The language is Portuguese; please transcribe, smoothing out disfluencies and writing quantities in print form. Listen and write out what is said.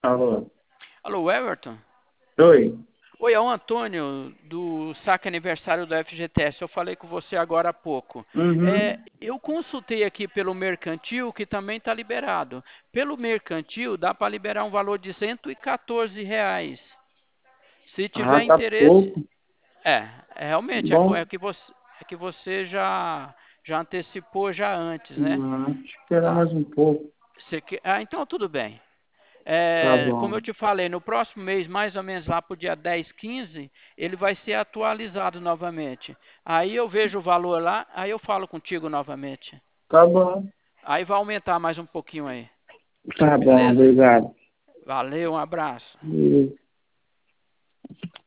Alô. Alô, Everton? Oi. Oi, é o Antônio do saque aniversário do FGTS. Eu falei com você agora há pouco. Uhum. Eu consultei aqui pelo mercantil, que também está liberado. Pelo mercantil, dá para liberar um valor de R$ 114. Se Ah, tiver tá interesse, pouco. realmente, Bom, é que você já antecipou já antes, né? esperar Ah, mais um pouco. então tudo bem. Tá Como eu bom. te falei, no próximo mês, mais ou menos lá para o dia 10, 15, ele vai ser atualizado novamente. Aí eu vejo o valor lá, aí eu falo contigo novamente. Tá bom. Aí vai aumentar mais um pouquinho aí. Tá bom, Beleza? obrigado. Valeu, um abraço.